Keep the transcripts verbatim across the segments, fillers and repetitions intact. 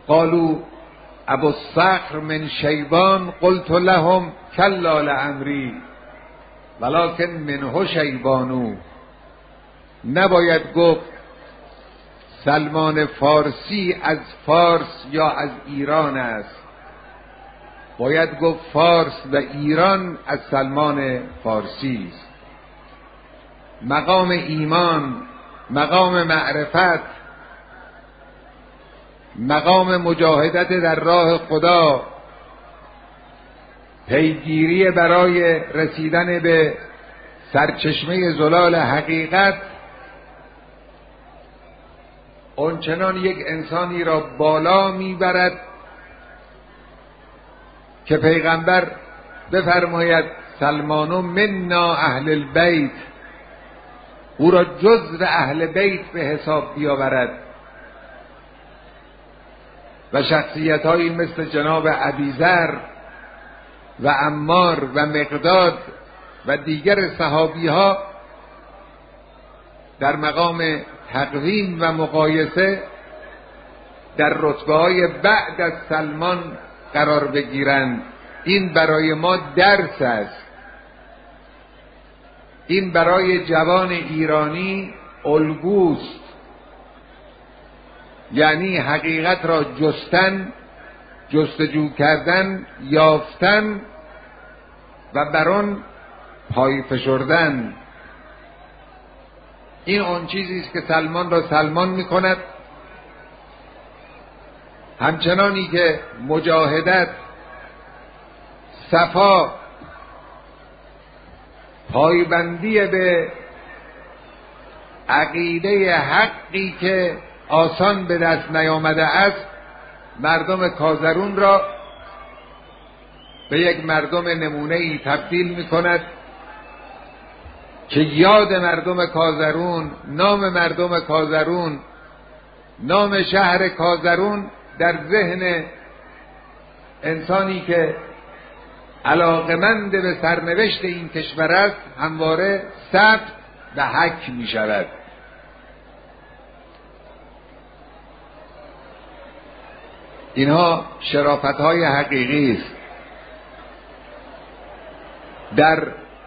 قالوا ابو الصخر من شیبان قلت لهم کلا لعمری ولکن منه شیبانو. نباید گفت سلمان فارسی از فارس یا از ایران است، باید گفت فارس و ایران از سلمان فارسی است. مقام ایمان، مقام معرفت، مقام مجاهدت در راه خدا، پیگیری برای رسیدن به سرچشمه زلال حقیقت، آنچنان یک انسانی را بالا میبرد که پیغمبر بفرماید سلمان منا اهل البیت، او را جزو اهل بیت به حساب بیاورد. و شخصیت‌هایی مثل جناب ابیذر و عمار و مقداد و دیگر صحابی‌ها در مقام تقویم و مقایسه در رتبه‌های بعد از سلمان قرار بگیرند. این برای ما درس است، این برای جوان ایرانی الگوست، یعنی حقیقت را جستن، جستجو کردن، یافتن و بر آن پای فشردن. این آن چیزی است که سلمان را سلمان می‌کند. همچنانی که مجاهدت، صفا، پایبندی به عقیده حقی که آسان به دست نیامده است، مردم کازرون را به یک مردم نمونه‌ای تبدیل می‌کند که یاد مردم کازرون، نام مردم کازرون، نام شهر کازرون در ذهن انسانی که علاقمند به سرنوشت این کشور است همواره ثبت و حک می شود. اینها شرافت‌های حقیقی است. در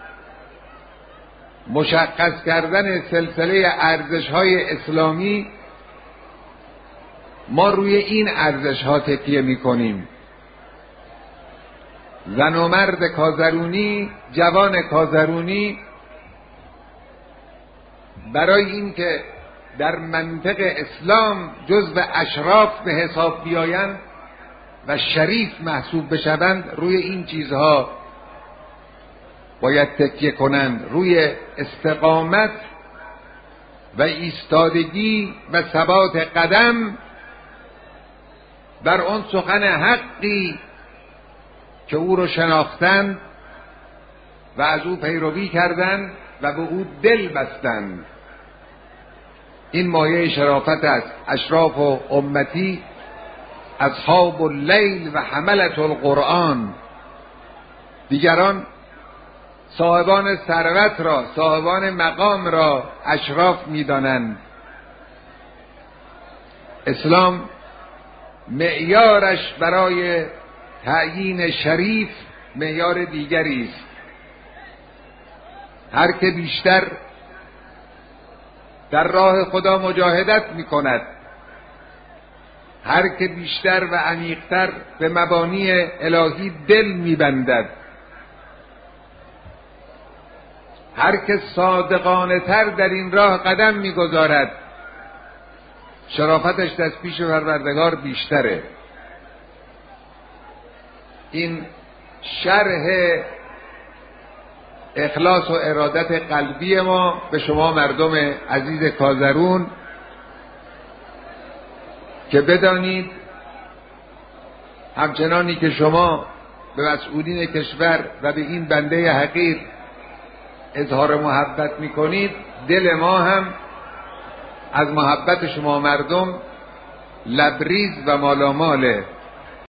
مشخص کردن سلسله ارزش‌های اسلامی ما روی این ارزش‌ها تکیه می‌کنیم. زن و مرد کازرونی، جوان کازرونی، برای اینکه در منطق اسلام جزو اشراف به حساب بیایند و شریف محسوب بشوند، روی این چیزها باید تکیه کنند، روی استقامت و ایستادگی و ثبات قدم بر آن سخن حقی که او رو شناختند و از او پیروی کردند و به او دل بستند. این مایه شرافت است. اشراف و امتی اصحاب اللیل و حملة القرآن. دیگران صاحبان ثروت را، صاحبان مقام را اشراف می‌دانند. اسلام معیارش برای تعیین شریف معیار دیگری است. هر که بیشتر در راه خدا مجاهدت می‌کند، هر که بیشتر و عمیق‌تر به مبانی الهی دل می‌بندد، هر که صادقانه تر در این راه قدم می‌گذارد، شرافتش دست پیش پروردگار بیشتره. این شرح اخلاص و ارادت قلبی ما به شما مردم عزیز کازرون، که بدانید همچنانی که شما به مسئولین کشور و به این بنده حقیر اظهار محبت میکنید، دل ما هم از محبت شما مردم لبریز و مالاماله.